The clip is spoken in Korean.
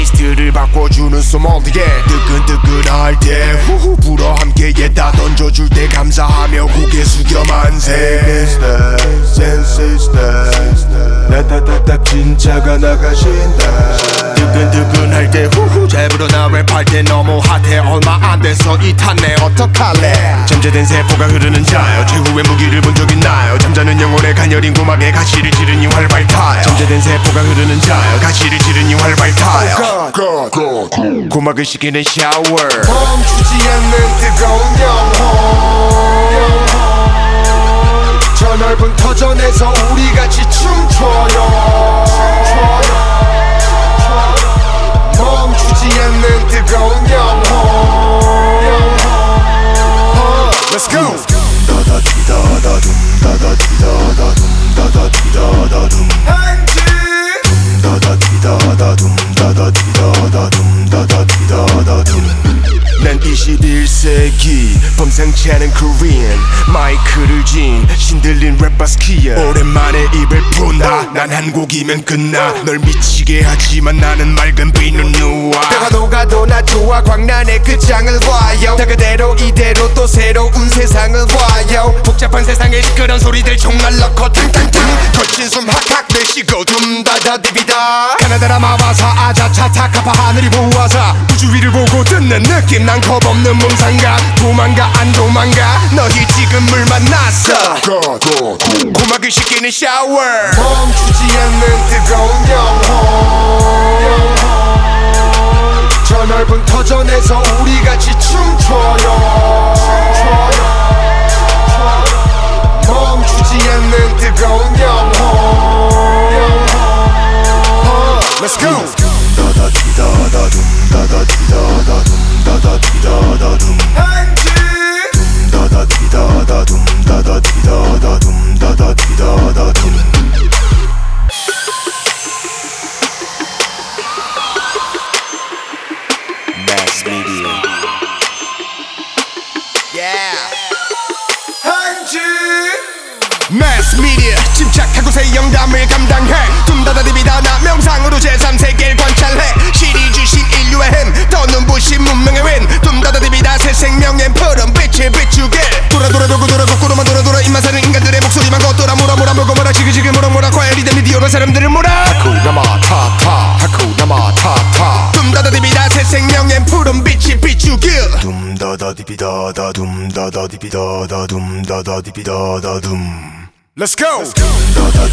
테이스트를 바꿔주는 소믈리에 뜨끈뜨끈할 때 후후 불어 함께에다 던져줄 때 감사하며 고개 숙여 만세 나타타타 진짜가 나가신다 뜨끈뜨끈할 때 후후 잘 불어 나 랩할 때 너무 핫해 얼마 안 돼서 이 탔네 어떡할래 잠재된 세포가 흐르는 자요 최후의 무기를 본 적 있나요 잠자는 영혼의 가녀린 고막에 가시를 지르니 활발 타요 잠재된 세포가 흐르는 자요 가시를 지르니 활발 타요 고막을 식히는 샤워 멈추지 않는 뜨거운 영혼 저 넓은 터전에서 우리 같이 춤춰요 멈추지 않는 뜨거운 영혼 Let's go! 난 21세기 범상치 않은 Korean 마이크를 쥔 신들린 랩바스키야 오랜만에 입을 푼다 난 한 곡이면 끝나 널 미치게 하지만 나는 맑은 비는 누워 내가 녹아도 나 좋아 광란의 그 장을 봐요 다 그대로 이대로 또 새로운 세상을 봐요 복잡한 세상에 시끄러운 소리들 총알 넣고 탕탕탕 거친 숨 학학 내쉬고 둠다다디비다 가나다라 마바사 아자차 타카파 하늘이 보아사 우주 위를 보고 듣는 느낌 난 겁없는 몽상감 도망가 안 도망가 너희 지금 물 만났어 고막을 식히는 샤워 멈추지 않는 뜨거운 영혼 저 넓은 터전에서 우리 같이 춤춰요 멈추지 않는 뜨거운 영혼 Let's go! Mass Media Mass Media 침착하고 새 영감을 감당해 둠다다디비다 나 명상으로 제3세계를 관찰해 실이 주신 인류의 힘 더 눈부신 문명의 윈 둠다다디비다 새 생명의 푸른 빛을 비추게 돌아 거꾸로만 돌아 입만 사는 인간들의 목소리만 걷돌아 몰아 물고 지그지그 몰아 과연 리듬 미디어가 사람들을 몰아 하쿠나 마타타 둠다다디비다 새 생명의 푸른 빛을 비추게 둠다다디비다다 둠다다디비다다 둠다다디비다다 둠 Let's go!